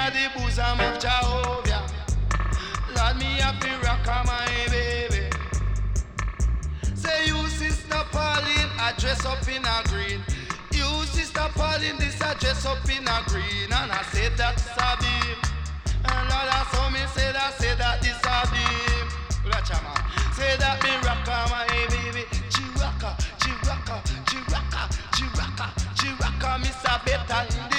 inna the bosom of Jehovah. Lord, me have to rock my baby. Say you sister Pauline, I dress up in a green. You sister Pauline, this I dress up in a green. And I said that's a beam. And Lord, I saw me say that this a beam. Say that me rock my baby. Giraka, Giraka, Giraka, Giraka, Giraka, Miss a better in the